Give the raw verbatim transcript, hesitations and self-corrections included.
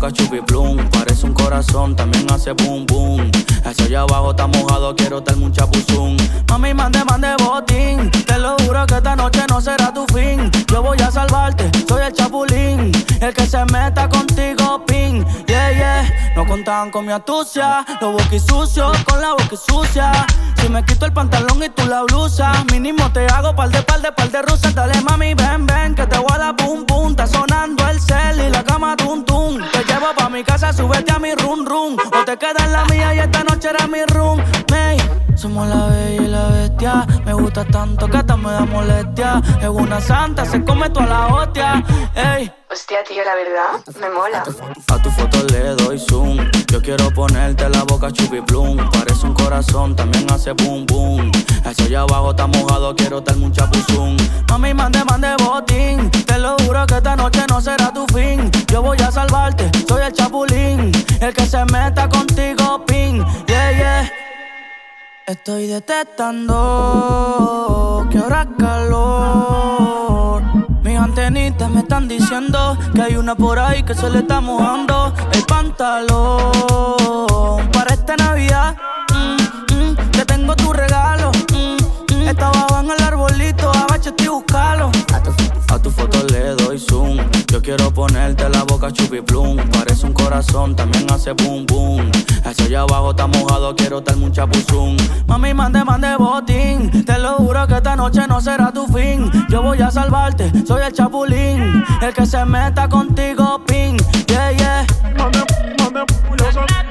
boca chupi plum. Parece un corazón, también hace boom boom. Ese allá abajo está mojado, quiero darme un chapuzón. Mami, mande, mande botín. Te lo juro que esta noche no será tu fin. Yo voy a salvarte, soy el chapulín. El que se meta contigo, pin. Yeah, yeah. No contaban con mi astucia. Los boquis sucios con la boca sucia. Si me quito el pantalón y tú la blusa, mínimo te hago par de par de par de rusas. Dale mami, ven, ven, que te voy a dar pum pum. Está sonando el cel y la cama tum tum. Te llevo pa' mi casa, súbete a mi rum rum. O te quedas en la mía y esta noche era mi room. May, somos la bella y la bestia. Me gusta tanto que hasta me da molestia. Es una santa, se come toda la hostia. Ey. Hostia, tío, la verdad, me mola. A tu foto le doy zoom. Yo quiero ponerte la boca chupi plum. Parece un corazón, también hace boom boom. Ese allá abajo está mojado, quiero darme un chapuzón. Mami, mande, mande botín. Te lo juro que esta noche no será tu fin. Yo voy a salvarte, soy el chapulín. El que se meta contigo, pin. Yeah, yeah. Estoy detectando que ahora es calor. Mis antenitas me están diciendo que hay una por ahí que se le está mojando el pantalón. Para esta Navidad, mm, mm, te tengo tu regalo. Mm, mm, estaba abajo en el arbolito, abáchate y búscalo. A tu foto le doy zoom. Yo quiero ponerte la boca chupi plum. Parece un corazón, también hace boom boom. Ese allá abajo está mojado, quiero darme un chapuzón. Mami, mande, mande botín. Te lo juro que esta noche no será tu fin. Yo voy a salvarte, soy el chapulín. El que se meta contigo, pin. Yeah, yeah. Mande, mande, yo soy